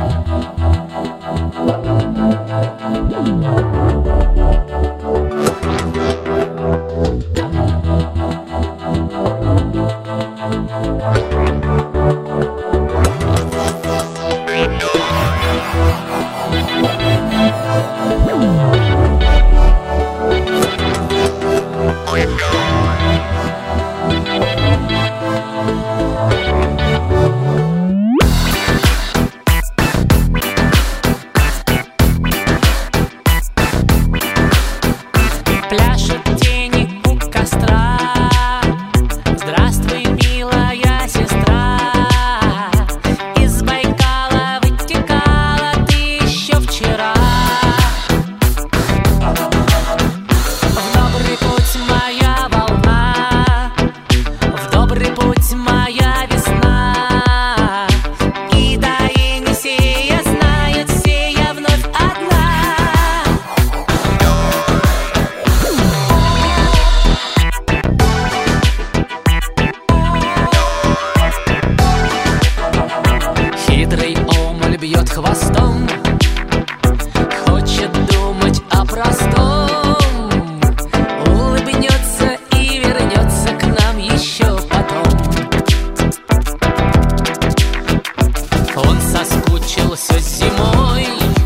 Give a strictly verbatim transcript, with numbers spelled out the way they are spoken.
Пляшет тени у костра. Здравствуй, милая сестра. Из Байкала вытекала ты еще вчера. В добрый путь моя волна, в добрый путь моя весна. И да и не сея знает, сея вновь одна. Хитрый омуль бьет хвостом, хочет думать о простом. Улыбнется и вернется к нам еще потом. Он соскучился зимой